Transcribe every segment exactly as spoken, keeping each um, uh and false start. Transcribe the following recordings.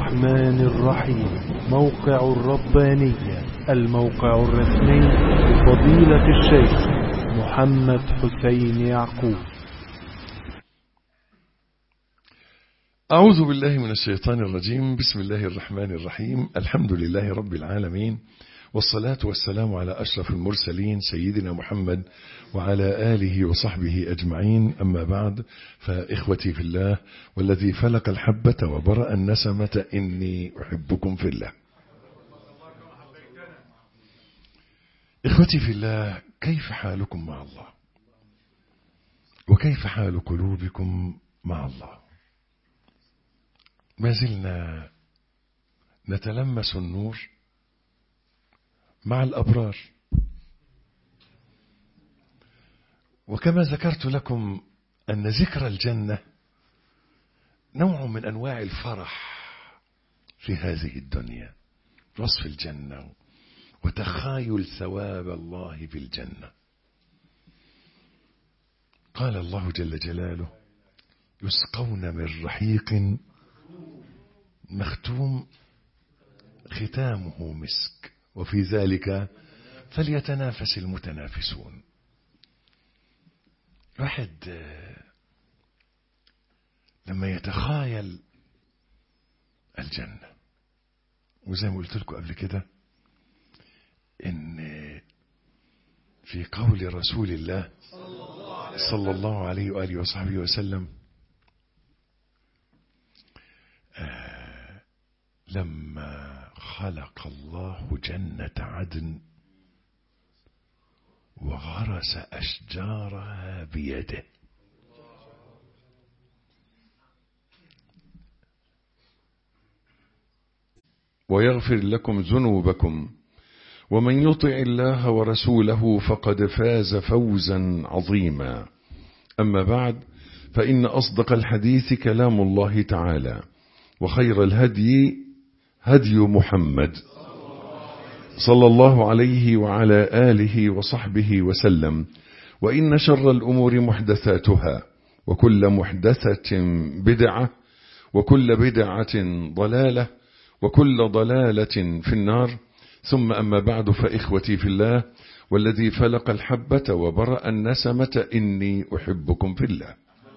الرحمن الرحيم. موقع الربانية، الموقع الرسمي لفضيلة الشيخ محمد حسين يعقوب. أعوذ بالله من الشيطان الرجيم. بسم الله الرحمن الرحيم. الحمد لله رب العالمين، والصلاة والسلام على أشرف المرسلين سيدنا محمد وعلى آله وصحبه أجمعين. أما بعد، فإخوتي في الله والذي فلق الحبة وبرأ النسمة إني أحبكم في الله. إخوتي في الله، كيف حالكم مع الله؟ وكيف حال قلوبكم مع الله؟ ما زلنا نتلمس النور مع الأبرار، وكما ذكرت لكم أن ذكر الجنة نوع من أنواع الفرح في هذه الدنيا، وصف الجنة وتخايل ثواب الله في الجنة. قال الله جل جلاله: يسقون من رحيق مختوم ختامه مسك وفي ذلك فليتنافس المتنافسون. واحد لما يتخايل الجنة، وزي ما قلت لكم قبل كده إن في قول رسول الله صلى الله عليه وآله وصحبه وسلم: آه لما خلق الله جنة عدن وغرس أشجارها بيده، ويغفر لكم ذنوبكم، ومن يطع الله ورسوله فقد فاز فوزا عظيما. أما بعد، فإن أصدق الحديث كلام الله تعالى، وخير الهدي هدي محمد صلى الله عليه وعلى آله وصحبه وسلم، وإن شر الأمور محدثاتها، وكل محدثة بدعة، وكل بدعة ضلالة، وكل ضلالة في النار. ثم أما بعد، فإخوتي في الله والذي فلق الحبة وبرأ النسمة إني أحبكم في الله.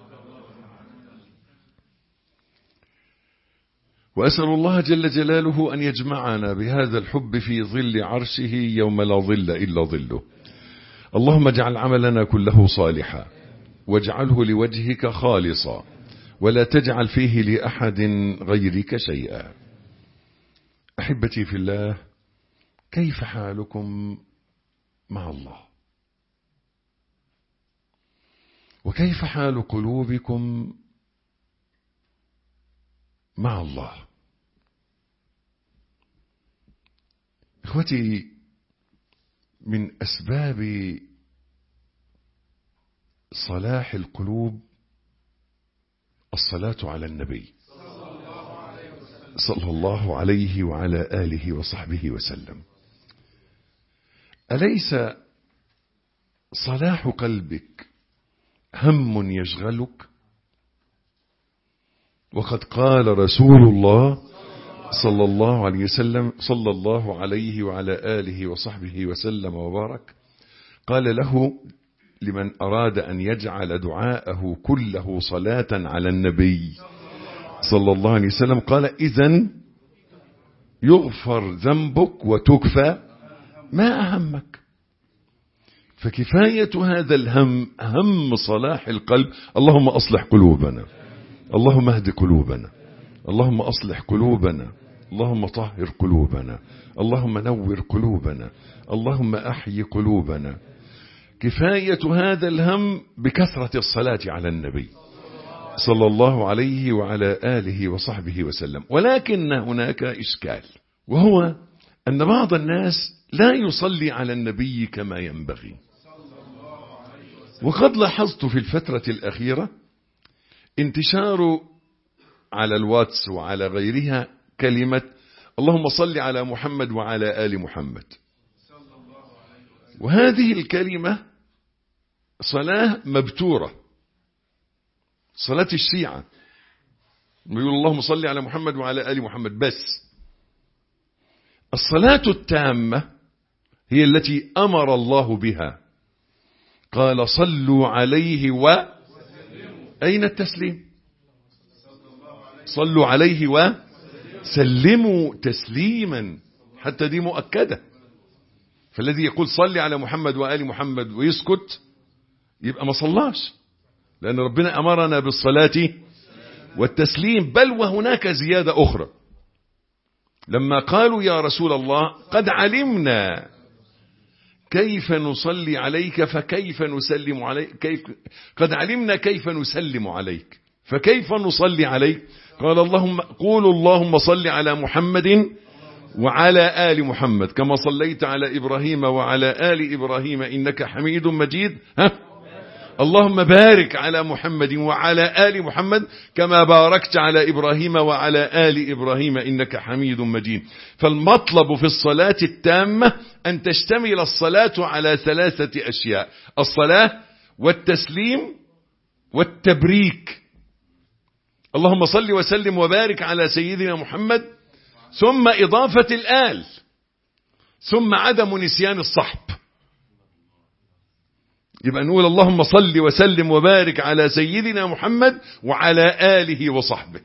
وأسأل الله جل جلاله أن يجمعنا بهذا الحب في ظل عرشه يوم لا ظل إلا ظله. اللهم اجعل عملنا كله صالحا، واجعله لوجهك خالصا، ولا تجعل فيه لأحد غيرك شيئا. أحبتي في الله، كيف حالكم مع الله؟ وكيف حال قلوبكم مع الله؟ إخوتي، من أسباب صلاح القلوب الصلاة على النبي صلى الله عليه وعلى آله وصحبه وسلم. أليس صلاح قلبك هم يشغلك؟ وقد قال رسول الله صلى الله عليه وسلم صلى الله عليه وعلى آله وصحبه وسلم وبارك، قال له لمن أراد أن يجعل دعاءه كله صلاة على النبي صلى الله عليه وسلم، قال: إذن يغفر ذنبك وتكفى ما أهمك. فكفاية هذا الهم هم صلاح القلب. اللهم أصلح قلوبنا، اللهم اهد قلوبنا، اللهم أصلح قلوبنا، اللهم طهر قلوبنا، اللهم نور قلوبنا، اللهم أحيي قلوبنا. كفاية هذا الهم بكثرة الصلاة على النبي صلى الله عليه وعلى آله وصحبه وسلم. ولكن هناك إشكال، وهو أن بعض الناس لا يصلي على النبي كما ينبغي. وقد لاحظت في الفترة الأخيرة انتشار على الواتس وعلى غيرها كلمة اللهم صل على محمد وعلى آل محمد. وهذه الكلمة صلاة مبتورة، صلاة الشيعة. بيقول اللهم صل على محمد وعلى آل محمد بس. الصلاة التامة هي التي أمر الله بها، قال صلوا عليه و أين التسليم؟ صلوا عليه وسلموا تسليما، حتى دي مؤكدة. فالذي يقول صلي على محمد وآل محمد ويسكت يبقى ما صلاش، لأن ربنا أمرنا بالصلاة والتسليم. بل وهناك زيادة أخرى، لما قالوا يا رسول الله قد علمنا كيف نصلي عليك فكيف نسلم عليك، كيف قد علمنا كيف نسلم عليك فكيف نصلي عليك؟ قال اللهم قولوا اللهم صل على محمد وعلى آل محمد كما صليت على إبراهيم وعلى آل إبراهيم إنك حميد مجيد. ها اللهم بارك على محمد وعلى آل محمد كما باركت على إبراهيم وعلى آل إبراهيم إنك حميد مجيد. فالمطلب في الصلاة التامة أن تشتمل الصلاة على ثلاثة أشياء: الصلاة والتسليم والتبريك. اللهم صل وسلم وبارك على سيدنا محمد، ثم إضافة الآل، ثم عدم نسيان الصحب. يبقى نقول اللهم صل وسلم وبارك على سيدنا محمد وعلى آله وصحبه.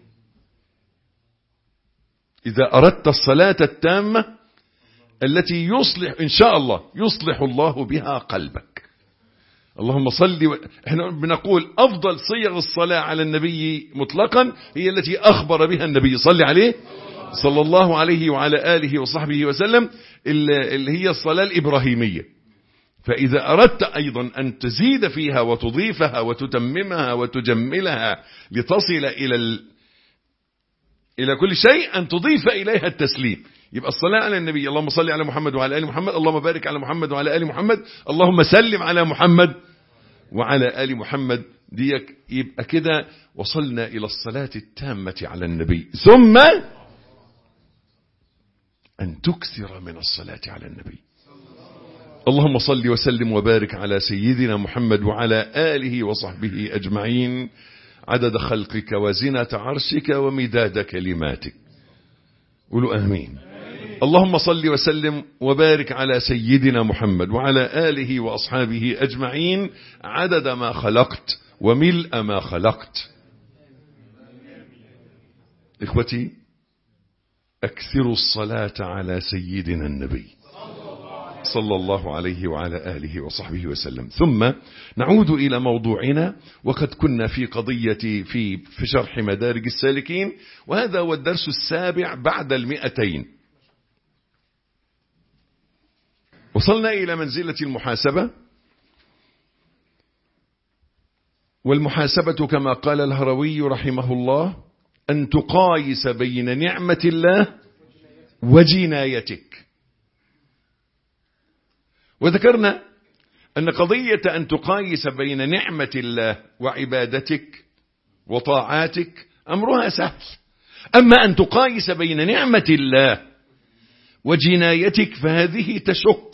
إذا أردت الصلاة التامة التي يصلح إن شاء الله يصلح الله بها قلبك. اللهم صل و... احنا بنقول أفضل صيغ الصلاة على النبي مطلقا هي التي أخبر بها النبي صلى عليه صلى الله عليه وعلى آله وصحبه وسلم، اللي هي الصلاة الإبراهيمية. فإذا أردت أيضا أن تزيد فيها وتضيفها وتتممها وتجملها لتصل إلى ال... إلى كل شيء، أن تضيف إليها التسليم. يبقى الصلاة على النبي اللهم صل على محمد وعلى آل محمد، اللهم بارك على محمد وعلى آل محمد، اللهم سلم على محمد وعلى آل محمد. ديك يبقى كده وصلنا إلى الصلاة التامة على النبي. ثم أن تكثر من الصلاة على النبي. اللهم صل وسلم وبارك على سيدنا محمد وعلى آله وصحبه أجمعين عدد خلقك وزنة عرشك ومداد كلماتك. قولوا آمين. اللهم صل وسلم وبارك على سيدنا محمد وعلى آله وأصحابه أجمعين عدد ما خلقت وملء ما خلقت. إخوتي، أكثروا الصلاة على سيدنا النبي صلى الله عليه وعلى آله وصحبه وسلم. ثم نعود إلى موضوعنا، وقد كنا في قضية في في شرح مدارج السالكين، وهذا هو الدرس السابع بعد المئتين. وصلنا إلى منزلة المحاسبة، والمحاسبة كما قال الهروي رحمه الله أن تقايس بين نعمة الله وجنايتك. وذكرنا أن قضية أن تقايس بين نعمة الله وعبادتك وطاعاتك أمرها سهل، أما أن تقايس بين نعمة الله وجنايتك فهذه تشق.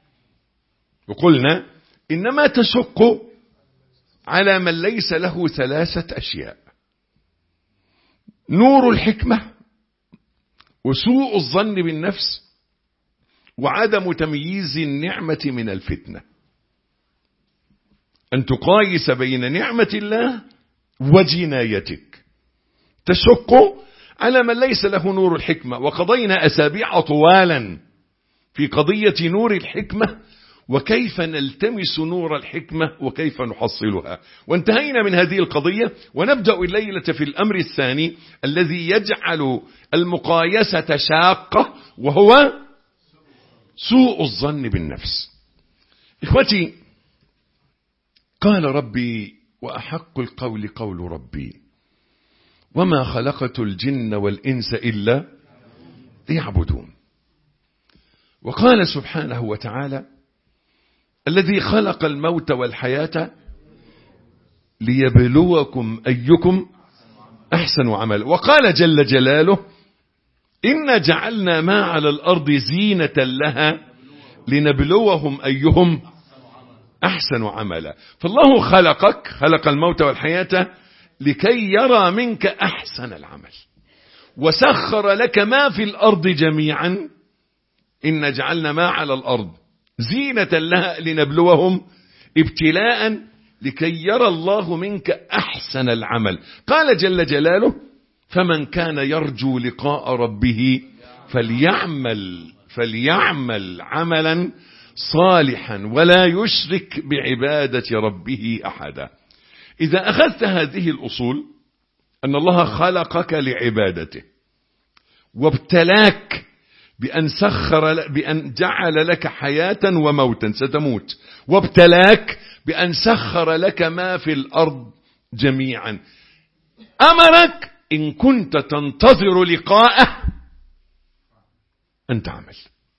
وقلنا إنما تشق على من ليس له ثلاثة أشياء: نور الحكمة، وسوء الظن بالنفس، وعدم تمييز النعمة من الفتنة. أن تقايس بين نعمة الله وجنايتك تشق على من ليس له نور الحكمة. وقضينا أسابيع طوالا في قضية نور الحكمة وكيف نلتمس نور الحكمة وكيف نحصلها، وانتهينا من هذه القضية. ونبدأ الليلة في الأمر الثاني الذي يجعل المقايسة شاقة، وهو سوء الظن بالنفس. إخوتي، قال ربي وأحق القول قول ربي وما خلقت الجن والإنس إلا ليعبدون. وقال سبحانه وتعالى الذي خلق الموت والحياة ليبلوكم أيكم أحسن عملا. وقال جل جلاله إنا جعلنا ما على الأرض زينة لها لنبلوهم أيهم أحسن عملا. فالله خلقك، خلق الموت والحياة لكي يرى منك أحسن العمل، وسخر لك ما في الأرض جميعا، إن جعلنا ما على الأرض زينة لها لنبلوهم ابتلاء لكي يرى الله منك أحسن العمل. قال جل جلاله: فمن كان يرجو لقاء ربه فليعمل فليعمل عملا صالحا ولا يشرك بعبادة ربه أحدا. إذا أخذت هذه الأصول، أن الله خلقك لعبادته وابتلاك بأن سخر بأن جعل لك حياة وموتا، ستموت، وابتلاك بأن سخر لك ما في الأرض جميعا، أمرك إن كنت تنتظر لقاءه أن تعمل.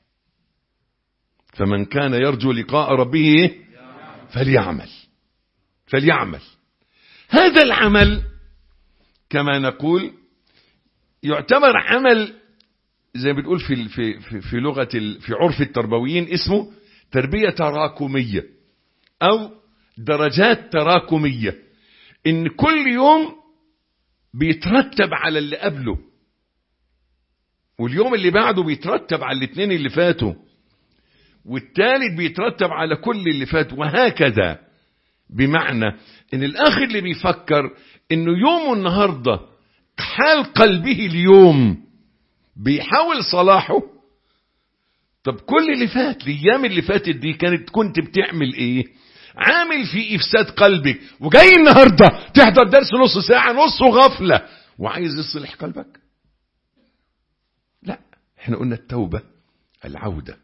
فمن كان يرجو لقاء ربه فليعمل فليعمل هذا العمل كما نقول يعتبر عمل زي ما بتقول في في في, في لغة في عرف التربويين اسمه تربية تراكمية أو درجات تراكمية، إن كل يوم بيترتب على اللي قبله، واليوم اللي بعده بيترتب على الاثنين اللي فاتوا، والثالث بيترتب على كل اللي فات، وهكذا. بمعنى ان الاخ اللي بيفكر انه يومه النهاردة حال قلبه اليوم بيحاول صلاحه، طب كل اللي فات الايام اللي فاتت دي كانت كنت بتعمل ايه؟ عامل في افساد قلبك، وجاي النهاردة تحضر درس نص ساعة نص غفلة وعايز يصلح قلبك. لا، احنا قلنا التوبة العودة.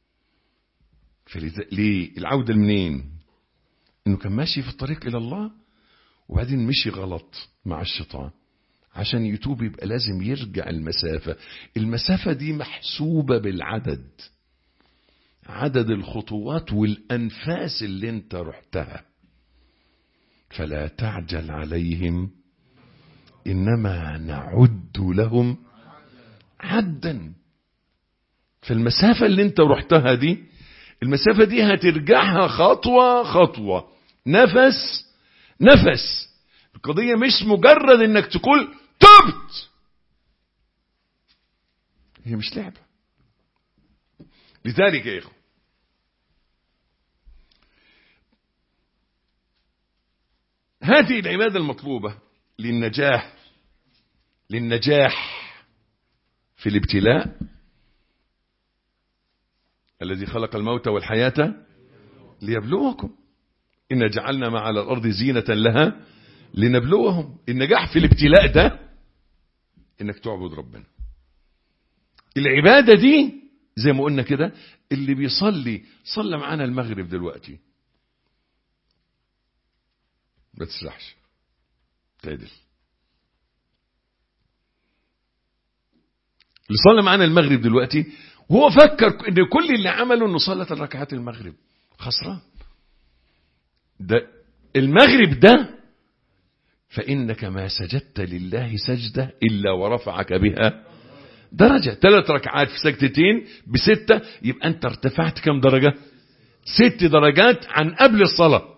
فلذا ليه العودة منين؟ انه كان ماشي في الطريق الى الله وبعدين مشي غلط مع الشيطان، عشان يتوب يبقى لازم يرجع المسافة. المسافة دي محسوبة بالعدد، عدد الخطوات والأنفاس اللي انت رحتها. فلا تعجل عليهم إنما نعد لهم عدا. فالمسافة اللي انت رحتها دي، المسافة دي هترجعها خطوة خطوة، نفس نفس. القضية مش مجرد انك تقول تبت، هي مش لعبة. لذلك يا إخوة هذه العبادة المطلوبة للنجاح للنجاح في الابتلاء، الذي خلق الموت والحياة ليبلوكم إن جعلنا ما على الأرض زينة لها لنبلوهم. النجاح في الابتلاء ده إنك تعبد ربنا. العبادة دي زي ما قلنا كده، اللي بيصلي صلى معانا المغرب دلوقتي ما تسرحش، تعدل. اللي صلى معانا المغرب دلوقتي وهو فكر ان كل اللي عمله انه صلى ركعات المغرب، خسران. ده المغرب ده فإنك ما سجدت لله سجدة إلا ورفعك بها درجة. ثلاث ركعات في سجدتين بستة، يبقى أنت ارتفعت كم درجة؟ ست درجات عن قبل الصلاة.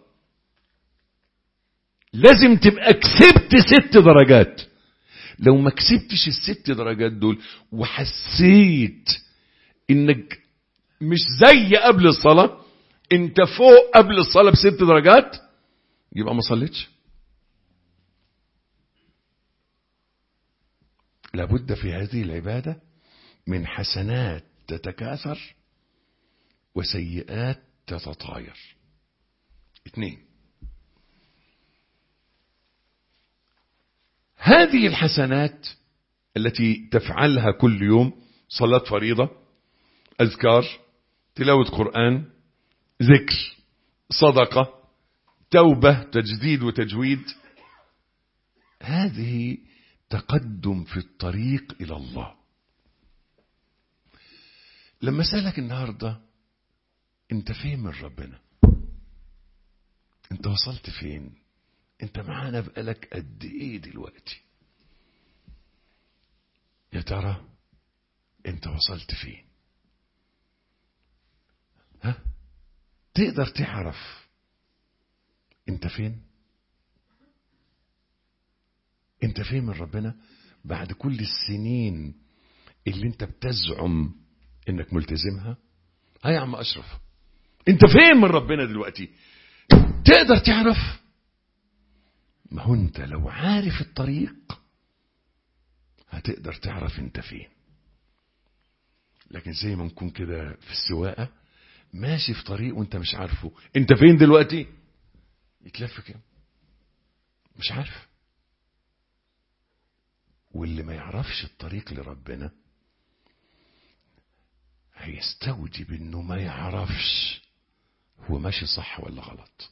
لازم تبقى كسبت ست درجات. لو ما كسبتش الست درجات دول وحسيت انك مش زي قبل الصلاة، انت فوق قبل الصلاة بست درجات، يبقى ما صليتش. لابد في هذه العبادة من حسنات تتكاثر وسيئات تتطاير. اثنين، هذه الحسنات التي تفعلها كل يوم، صلاة فريضة، أذكار، تلاوة قرآن، ذكر، صدقة، توبة، تجديد وتجويد، هذه تقدم في الطريق إلى الله. لما سألك النهاردة انت فين من ربنا، انت وصلت فين، انت معانا بقالك قد ايه دلوقتي، يا ترى انت وصلت فين؟ ها تقدر تعرف انت فين؟ انت فين من ربنا بعد كل السنين اللي انت بتزعم انك ملتزمها؟ ها يا عم اشرف، انت فين من ربنا دلوقتي؟ تقدر تعرف؟ ما هو انت لو عارف الطريق هتقدر تعرف انت فين. لكن زي ما نكون كده في السواقة ماشي في طريق وانت مش عارفه انت فين دلوقتي، يتلف كده مش عارف. واللي ما يعرفش الطريق لربنا هيستوجب انه ما يعرفش هو ماشي صح ولا غلط.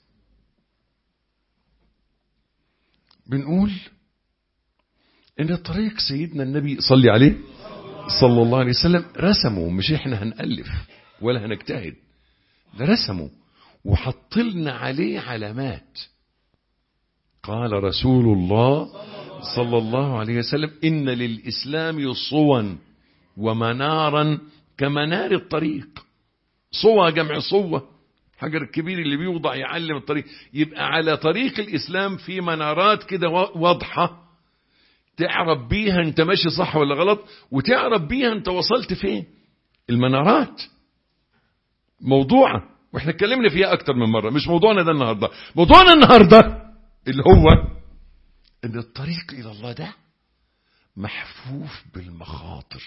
بنقول ان الطريق سيدنا النبي صلي عليه صلى الله عليه وسلم رسمه، مش احنا هنألف ولا هنجتهد، ده رسمه وحط لنا عليه علامات. قال رسول الله صلى الله عليه وسلم إن للإسلام صوا ومنارا كمنار الطريق. صوا جمع صوة، حجر الكبير اللي بيوضع يعلم الطريق. يبقى على طريق الإسلام في منارات كده واضحة تعرف بيها انت ماشي صح ولا غلط، وتعرف بيها انت وصلت فين. المنارات موضوعة واحنا اتكلمنا فيها اكتر من مرة، مش موضوعنا ده النهاردة. موضوعنا النهاردة اللي هو ان الطريق الى الله ده محفوف بالمخاطر.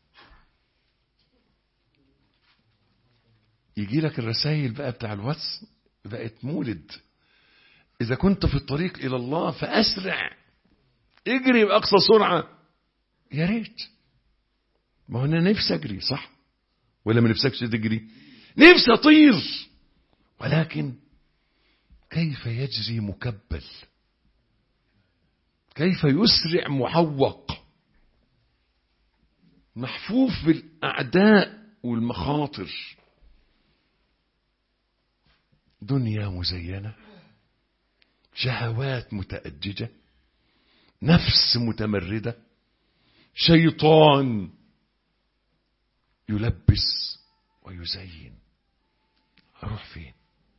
يجي لك الرسائل بقى بتاع الواتس بقت مولد، اذا كنت في الطريق الى الله فاسرع، اجري باقصى سرعة. يا ريت، ما هو انا نفسي اجري صح ولا ما نفسكش تجري؟ نفسي اطير، ولكن كيف يجري مكبل؟ كيف يسرع محوق محفوف بالاعداء والمخاطر؟ دنيا مزينة، شهوات متأججة، نفس متمردة، شيطان يلبس ويزين. أروح فين؟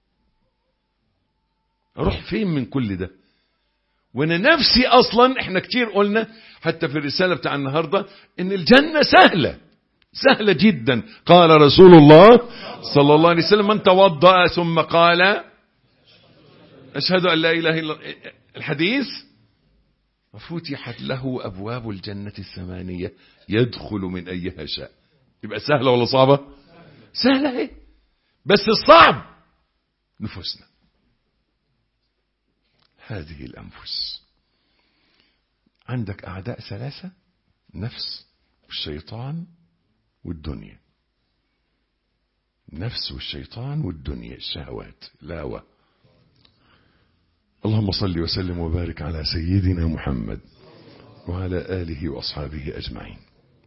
أروح فين من كل ده؟ وانا نفسي اصلا، احنا كتير قلنا حتى في الرسالة بتاع النهاردة ان الجنة سهلة سهلة جدا. قال رسول الله صلى الله عليه وسلم من توضأ ثم قال اشهد ان لا اله الا الله، الحديث فتحت له ابواب الجنة الثمانية يدخل من ايها شاء. يبقى سهلة ولا صعبة؟ سهلة ايه، بس الصعب نفوسنا. هذه الأنفس عندك أعداء ثلاثة: نفس والشيطان والدنيا. نفس والشيطان والدنيا، الشهوات، الهوى. اللهم صل وسلم وبارك على سيدنا محمد وعلى آله وأصحابه أجمعين.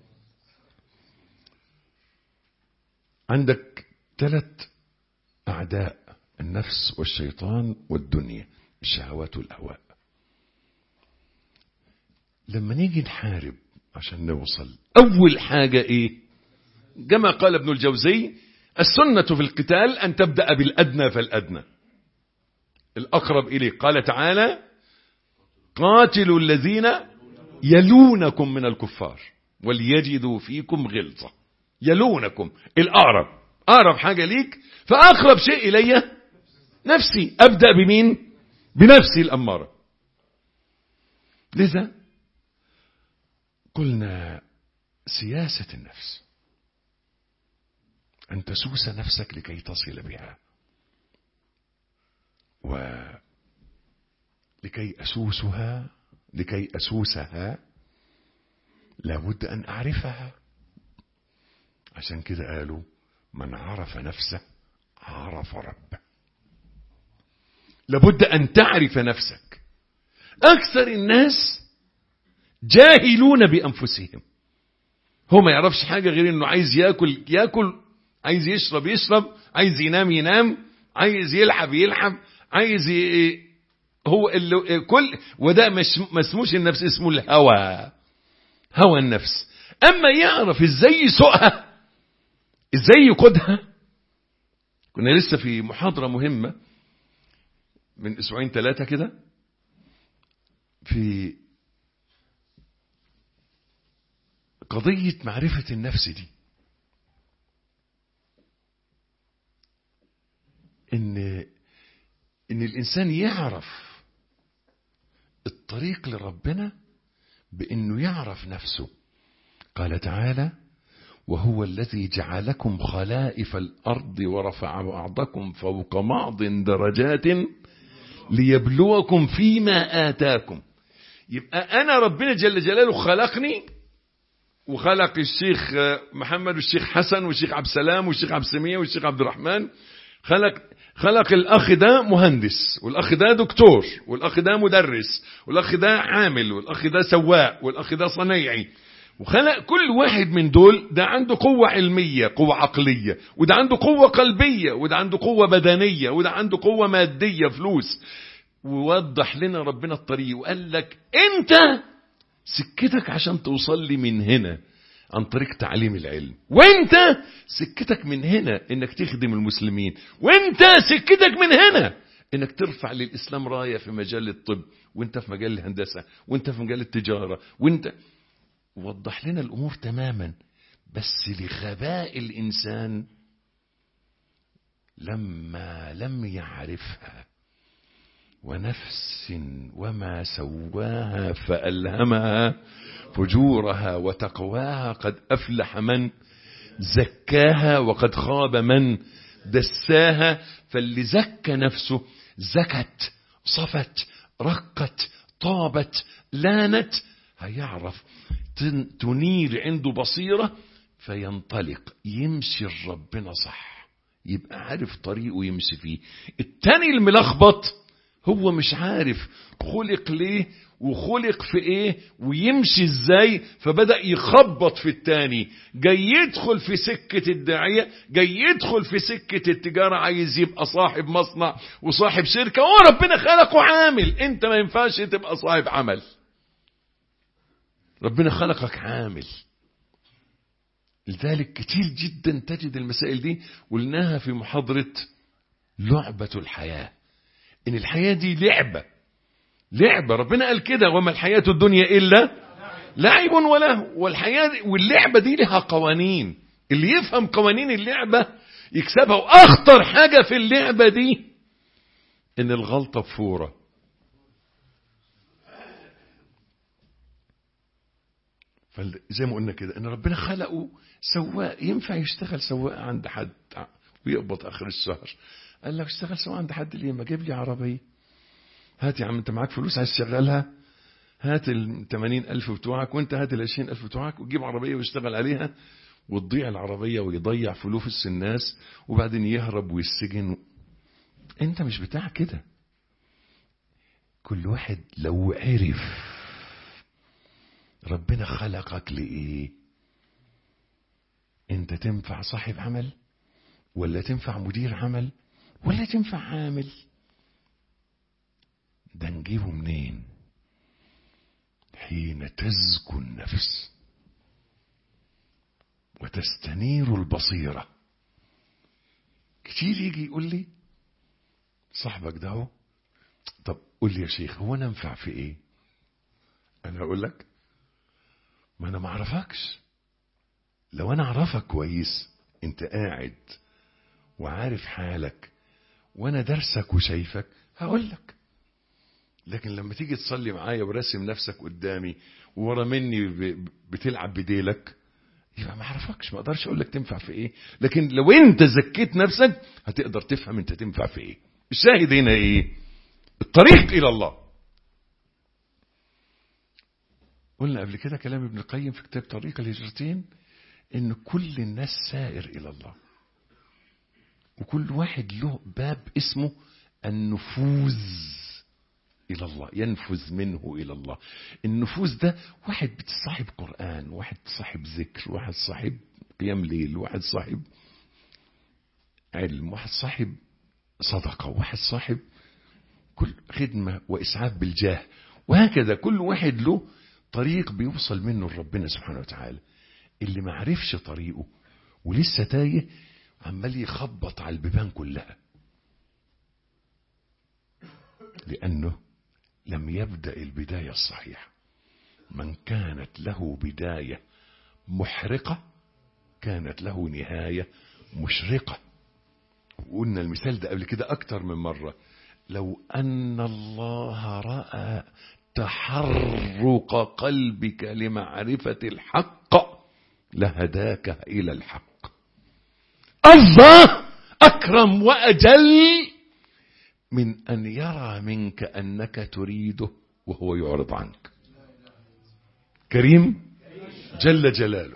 عندك ثلاث أعداء: النفس والشيطان والدنيا، الشهوات والأهواء. لما نيجي نحارب عشان نوصل، أول حاجة إيه؟ كما قال ابن الجوزي: السنة في القتال أن تبدأ بالأدنى فالأدنى، الأقرب إليه. قال تعالى: قاتلوا الذين يلونكم من الكفار وليجدوا فيكم غلظة. يلونكم، الأقرب، أقرب حاجة ليك، فأقرب شيء إلي نفسي. أبدأ بمين؟ بنفسي الأمارة. لذا قلنا سياسة النفس أن تسوس نفسك لكي تصل بها، ولكي أسوسها لكي أسوسها لابد أن أعرفها. عشان كده قالوا: من عرف نفسه عرف ربه. لابد أن تعرف نفسك. أكثر الناس جاهلون بأنفسهم، هو ما يعرفش حاجة غير أنه عايز يأكل يأكل، عايز يشرب يشرب، عايز ينام ينام، عايز يلعب يلعب، عايز ي... هو اللي كل وده مش مسموش النفس، اسمه الهوى، هوى النفس. أما يعرف إزاي يسوقها، إزاي يقودها. كنا لسه في محاضرة مهمة من أسبوعين ثلاثة كده في قضية معرفة النفس دي، إن إن الإنسان يعرف الطريق لربنا بإنه يعرف نفسه. قال تعالى: وهو الذي جعلكم خلائف الأرض ورفع بعضكم فوق بعض درجات ليبلوكم فيما آتاكم. يبقى أنا ربنا جل جلاله خلقني، وخلق الشيخ محمد والشيخ حسن والشيخ عبد السلام والشيخ عبد السميع والشيخ عبد الرحمن، خلق خلق الأخ ده مهندس، والأخ ده دكتور، والأخ ده مدرس، والأخ ده عامل، والأخ ده سواق، والأخ ده صنايعي. وخلق كل واحد من دول ده عنده قوة علمية، قوة عقلية، وده عنده قوة قلبية، وده عنده قوة بدنية، وده عنده قوة مادية، فلوس. ووضح لنا ربنا الطريق وقال لك انت سكتك عشان توصل لي من هنا عن طريق تعليم العلم، وانت سكتك من هنا انك تخدم المسلمين، وانت سكتك من هنا انك ترفع للإسلام راية في مجال الطب، وانت في مجال الهندسة، وانت في مجال التجارة، وانت. وضح لنا الأمور تماما، بس لغباء الإنسان لما لم يعرفها. ونفس وما سواها فألهمها فجورها وتقواها قد أفلح من زكاها وقد خاب من دساها. فاللي زكى نفسه زكت، صفت، رقت، طابت، لانت، هيعرف تنير عنده بصيرة فينطلق يمشي ربنا صح، يبقى عارف طريقه يمشي فيه. التاني الملخبط هو مش عارف خلق ليه وخلق في ايه ويمشي ازاي، فبدأ يخبط في التاني. جاي يدخل في سكة الداعية، جاي يدخل في سكة التجارة، عايز يبقى صاحب مصنع وصاحب شركة، وربنا خلقه عامل. انت ما ينفعش تبقى صاحب عمل، ربنا خلقك عامل. لذلك كتير جدا تجد المسائل دي، قلناها في محاضرة لعبة الحياة، ان الحياة دي لعبة لعبة ربنا قال كده: وما الحياة الدنيا إلا لعب وله. والحياة واللعبة دي لها قوانين، اللي يفهم قوانين اللعبة يكسبها. وأخطر حاجة في اللعبة دي ان الغلطة بفورة. فزي ما قلنا كده ان ربنا خلقه سواق، ينفع يشتغل سواق عند حد ويقبض اخر الشهر. قال لك اشتغل سواق عند حد ليه؟ ما جيب لي عربية. هات يا عم انت معاك فلوس عايز تشغلها، هات ال ثمانين ألف بتوعك، وانت هات ال عشرين ألف بتوعك، وتجيب عربية ويشتغل عليها، وتضيع العربية ويضيع فلوس الناس، وبعدين يهرب ويسجن. انت مش بتاع كده. كل واحد لو عرف ربنا خلقك لإيه، انت تنفع صاحب عمل، ولا تنفع مدير عمل، ولا تنفع عامل؟ ده نجيبه منين؟ حين تزكو النفس وتستنير البصيرة. كتير يجي يقول لي صاحبك ده هو، طب قول لي يا شيخ هو انا انفع في ايه؟ انا اقول لك ما انا ما اعرفكش. لو انا اعرفك كويس انت قاعد وعارف حالك وانا درسك وشايفك هقول لك. لكن لما تيجي تصلي معايا ورسم نفسك قدامي وورا مني بتلعب بديلك، يبقى ما اعرفكش، ما اقدرش اقول لك تنفع في ايه. لكن لو انت زكيت نفسك هتقدر تفهم انت تنفع في ايه. الشاهد هنا ايه؟ الطريق الى الله. قلنا قبل كده كلام ابن القيم في كتاب طريق الهجرتين ان كل الناس سائر الى الله، وكل واحد له باب اسمه النفوذ إلى الله، ينفذ منه إلى الله. النفوذ ده واحد بتصاحب قرآن، واحد صاحب ذكر، واحد صاحب قيام ليل، واحد صاحب علم، واحد صاحب صدقة، واحد صاحب كل خدمة وإسعاف بالجاه، وهكذا. كل واحد له طريق بيوصل منه لربنا سبحانه وتعالى. اللي ما عرفش طريقه ولسه تايه عمال يخبط على البيبان كلها، لأنه لم يبدأ البداية الصحيحة. من كانت له بداية محرقة كانت له نهاية مشرقة. وقلنا المثال ده قبل كده أكتر من مرة. لو أن الله رأى تحرق قلبك لمعرفة الحق لهداك إلى الحق. الله أكرم وأجل من أن يرى منك أنك تريده وهو يعرض عنك. كريم جل جلاله.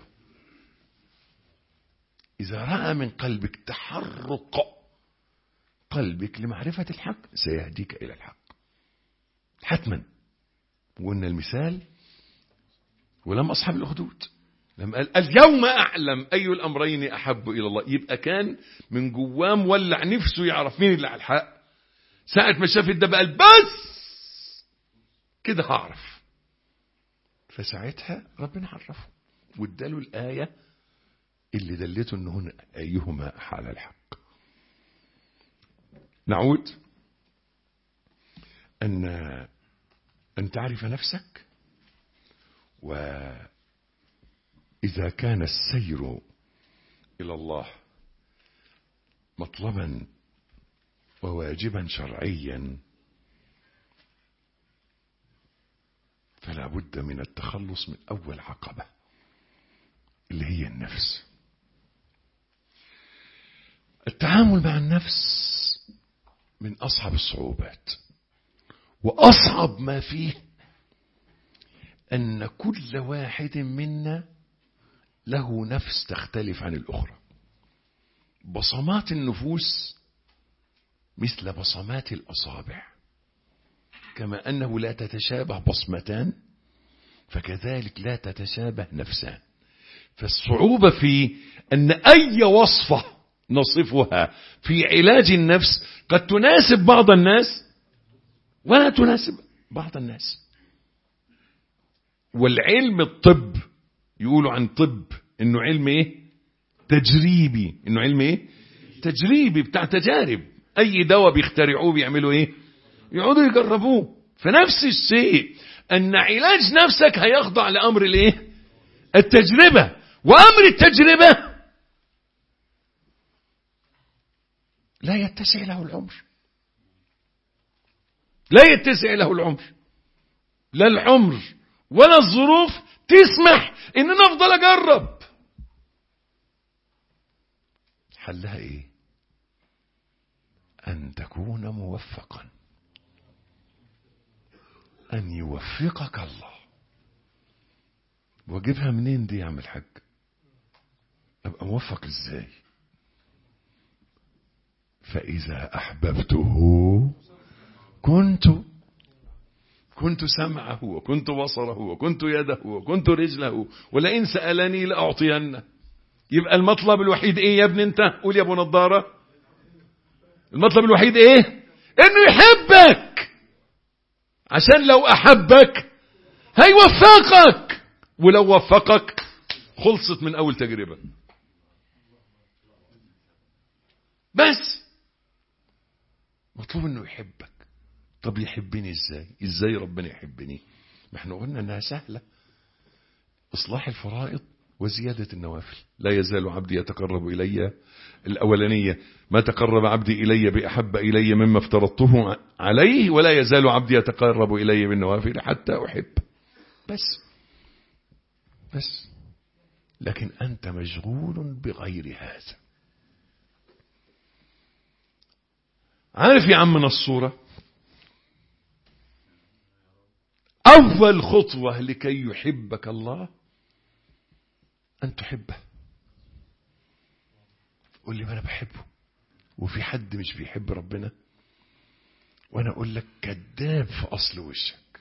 إذا رأى من قلبك تحرق قلبك لمعرفة الحق سيهديك إلى الحق حتما. وقلنا المثال ولم أصحاب الأخدود لما قال اليوم أعلم أي الأمرين أحب إلى الله. يبقى كان من جواه مولع نفسه يعرف مين اللي على الحق. ساعة ما شاف ده قال بس كده هعرف. فساعتها ربنا عرفه واداله الآية اللي دلته انه هنا أيهما على الحق. نعود أن أن تعرف نفسك. وإذا كان السير إلى الله مطلبا وواجبا شرعيا فلا بد من التخلص من أول عقبة اللي هي النفس. التعامل مع النفس من أصعب الصعوبات. وأصعب ما فيه أن كل واحد منا له نفس تختلف عن الأخرى. بصمات النفوس مثل بصمات الأصابع. كما أنه لا تتشابه بصمتان فكذلك لا تتشابه نفسان. فالصعوبة في أن أي وصفة نصفها في علاج النفس قد تناسب بعض الناس ولا تناسب بعض الناس. والعلم الطب يقولوا عن طب انه علم ايه؟ تجريبي. انه علم ايه؟ تجريبي بتاع تجارب. اي دواء بيخترعوه بيعملوا ايه؟ يقعدوا يجربوه. فنفس الشيء ان علاج نفسك هيخضع لامر الايه؟ التجربة. وامر التجربة لا يتسع له العمر. لا يتسع له العمر. لا العمر ولا الظروف تسمح ان انا افضل اجرب. حلها ايه؟ ان تكون موفقا. ان يوفقك الله. واجيبها منين دي يا عم الحاج؟ ابقى موفق ازاي؟ فاذا احببته كنت كنت سمعه وكنت بصره وكنت يده وكنت رجله ولئن سألني لأعطينه. يبقى المطلب الوحيد ايه يا ابن انت؟ قول يا ابو نضارة. المطلب الوحيد ايه؟ انه يحبك. عشان لو احبك هيوفقك. ولو وفقك خلصت من اول تجربة. بس مطلوب انه يحبك. طب يحبني ازاي؟ ازاي ربنا يحبني؟ ما احنا قلنا انها سهلة. اصلاح الفرائض وزيادة النوافل. لا يزال عبدي يتقرب الي. الاولانية ما تقرب عبدي الي باحب الي مما افترضته عليه ولا يزال عبدي يتقرب الي بالنوافل حتى احب. بس بس لكن انت مشغول بغير هذا. عارف يا عم نصورة؟ أول خطوة لكي يحبك الله أن تحبه. قول لي ما أنا بحبه. وفي حد مش بيحب ربنا؟ وأنا أقول لك كذاب في أصل وشك.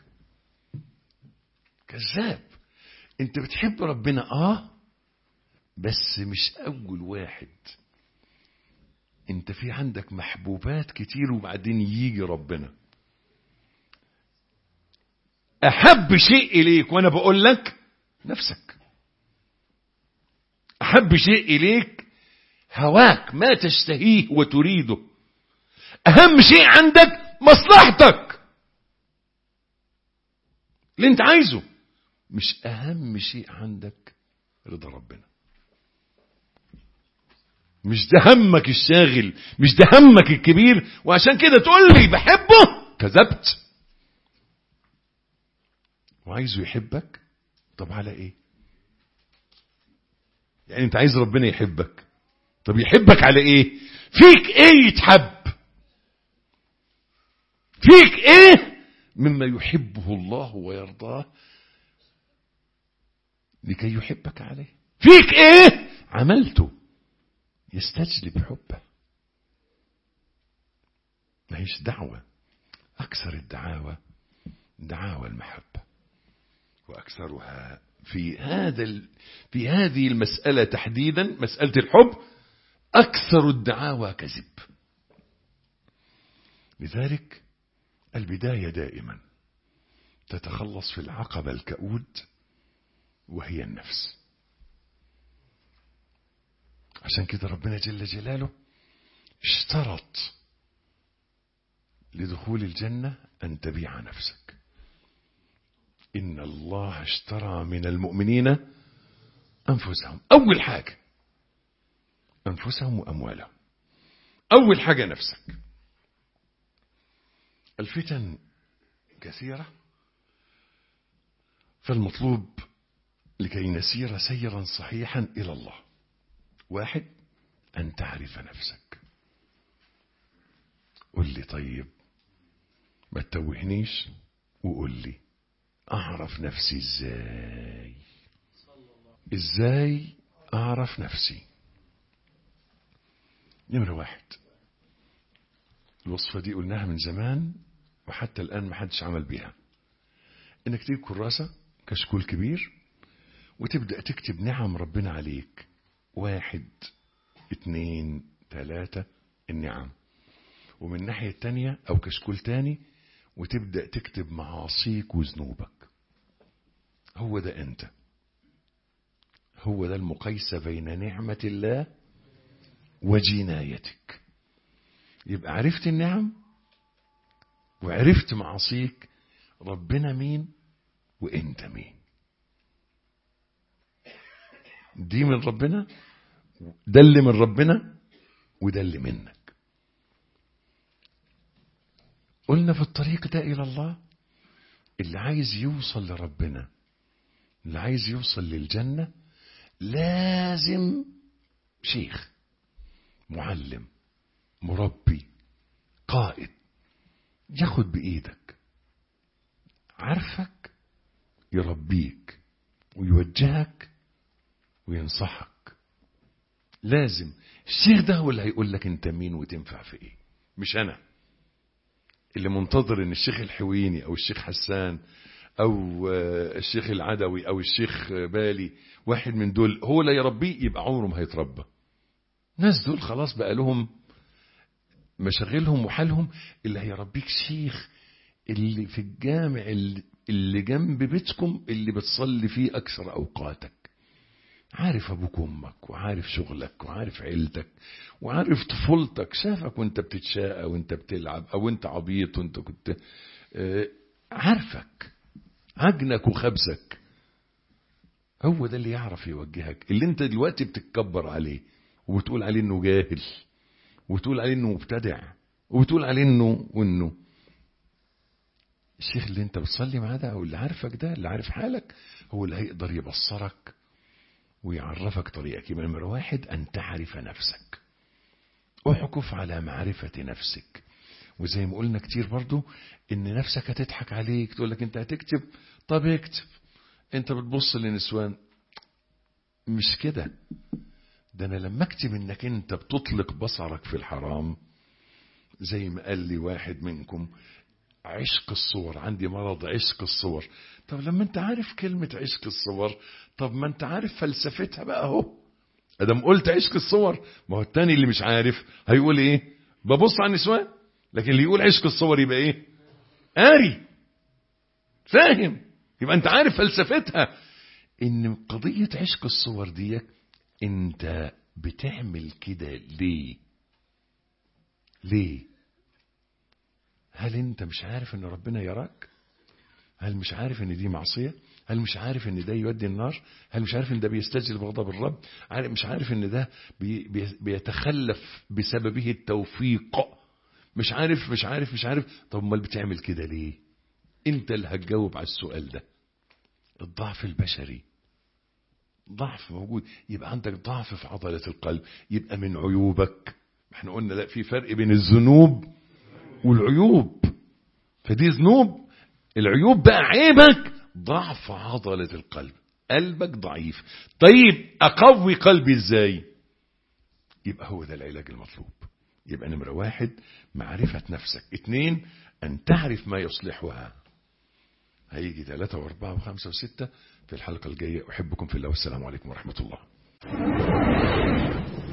كذاب. أنت بتحب ربنا آه بس مش أول واحد. أنت في عندك محبوبات كتير وبعدين يجي ربنا. أحب شيء إليك وأنا بقول لك نفسك. أحب شيء إليك هواك ما تشتهيه وتريده. أهم شيء عندك مصلحتك اللي أنت عايزه. مش أهم شيء عندك رضا ربنا. مش ده همك الشاغل، مش ده همك الكبير، وعشان كده تقول لي بحبه، كذبت. وعايزه يحبك، طب على ايه؟ يعني انت عايز ربنا يحبك، طب يحبك على ايه؟ فيك ايه يتحب؟ فيك ايه مما يحبه الله ويرضاه لكي يحبك عليه؟ فيك ايه عملته يستجلب حبه؟ ما هيش دعوة. اكثر الدعاوى دعاوى المحبة، واكثرها في هذا في هذه المسألة تحديدا، مسألة الحب، اكثر الدعاوى كذب. لذلك البداية دائما تتخلص في العقبة الكؤود وهي النفس. عشان كده ربنا جل جلاله اشترط لدخول الجنة أن تبيع نفسك. إن الله اشترى من المؤمنين أنفسهم، أول حاجة أنفسهم وأموالهم، أول حاجة نفسك. الفتن كثيرة، فالمطلوب لكي نسير سيرا صحيحا إلى الله، واحد أن تعرف نفسك. قل لي طيب، ما تتوهنيش وقل لي أعرف نفسي إزاي؟ إزاي أعرف نفسي؟ نمرة واحد، الوصفة دي قلناها من زمان وحتى الآن ما حدش عمل بيها، إنك تجيب كراسة كشكول كبير وتبدأ تكتب نعم ربنا عليك، واحد اتنين تلاتة النعم، ومن الناحية التانية أو كشكول تاني وتبدأ تكتب معاصيك وذنوبك. هو ده أنت، هو ده المقيس بين نعمة الله وجنايتك. يبقى عرفت النعم وعرفت معاصيك، ربنا مين وانت مين. دي من ربنا، ده اللي من ربنا، وده اللي منك. قلنا في الطريق ده إلى الله، اللي عايز يوصل لربنا، اللي عايز يوصل للجنة، لازم شيخ، معلم، مربي، قائد ياخد بإيدك، عارفك، يربيك ويوجهك وينصحك. لازم الشيخ ده هو اللي هيقول لك انت مين وتنفع في ايه، مش انا اللي منتظر ان الشيخ الحويني او الشيخ حسان او الشيخ العدوي او الشيخ بالي واحد من دول هو اللي يربيه، يبقى عمره ما هيتربى. الناس دول خلاص بقى لهم مشاغلهم وحالهم. اللي هيربيك شيخ اللي في الجامع اللي جنب بيتكم اللي بتصلي فيه اكثر اوقاتك، عارف ابوك وامك وعارف شغلك وعارف عيلتك وعارف طفولتك، شافك وانت بتتشاقى وانت بتلعب او انت عبيط وانت كنت عارفك عجنك وخبزك. هو ده اللي يعرف يوجهك. اللي انت دلوقتي بتتكبر عليه وبتقول عليه انه جاهل وبتقول عليه انه مبتدع وبتقول عليه انه وانه، الشيخ اللي انت بتصلي معاه ده او اللي عارفك ده اللي عارف حالك هو اللي هيقدر يبصرك ويعرفك طريقك. يبقى نمرة واحد أن تعرف نفسك، احكف على معرفة نفسك. وزي ما قلنا كتير برضو إن نفسك هتضحك عليك، تقول لك أنت هتكتب، طب اكتب، أنت بتبص للنسوان، مش كده. ده أنا لما اكتب إنك أنت بتطلق بصرك في الحرام، زي ما قال لي واحد منكم عشق الصور، عندي مرض عشق الصور. طب لما انت عارف كلمة عشق الصور، طب ما انت عارف فلسفتها بقى اهو. ادم قلت عشق الصور، ما هو التاني اللي مش عارف هيقول ايه؟ ببص على النسوان. لكن اللي يقول عشق الصور يبقى ايه؟ قاري فاهم، يبقى انت عارف فلسفتها. ان قضية عشق الصور دي انت بتعمل كده ليه؟ ليه؟ هل انت مش عارف ان ربنا يراك؟ هل مش عارف ان دي معصية؟ هل مش عارف ان ده يودي النار؟ هل مش عارف ان ده بيستجلب غضب الرب؟ مش عارف ان ده بي بي بيتخلف بسببه التوفيق؟ مش عارف مش عارف مش عارف طب امال بتعمل كده ليه؟ انت اللي هتجاوب على السؤال ده. الضعف البشري ضعف موجود. يبقى عندك ضعف في عضلة القلب، يبقى من عيوبك. احنا قلنا لا، في فرق بين الذنوب والعيوب. فدي ذنوب، العيوب بقى عيبك ضعف عضلة القلب، قلبك ضعيف. طيب اقوي قلبي ازاي؟ يبقى هو ده العلاج المطلوب. يبقى نمرة واحد معرفة نفسك، اتنين ان تعرف ما يصلحها. هيجي ثلاثة واربعة وخمسة وستة في الحلقة الجاية. احبكم في الله والسلام عليكم ورحمة الله.